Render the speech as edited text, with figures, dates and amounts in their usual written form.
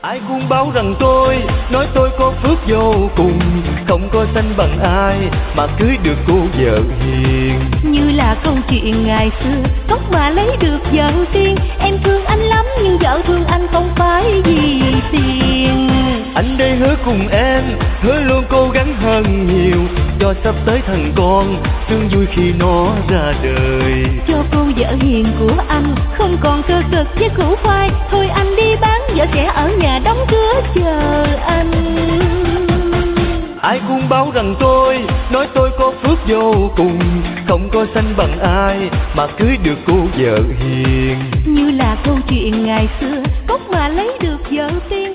Ai cũng bảo rằng tôi, nói tôi có phước vô cùng, không có sanh bằng ai mà cưới được cô vợ hiền. Như là câu chuyện ngày xưa, cốc mà lấy được vợ tiên. Em thương anh lắm nhưng vợ thương anh không phải vì tiền. Anh đây hứa cùng em, hứa luôn cố gắng hơn nhiều, cho sắp tới thằng con sướng vui khi nó ra đời. Cho cô vợ hiền của anh không còn cơ cực với củ khoai. Thôi anh đi bán, vợ sẽ ở nhà đóng cửa chờ anh. Ai cũng bảo rằng tôi, nói tôi có phước vô cùng, không có sanh bằng ai mà cưới được cô vợ hiền. Như là câu chuyện ngày xưa, cốc mà lấy được vợ tiên.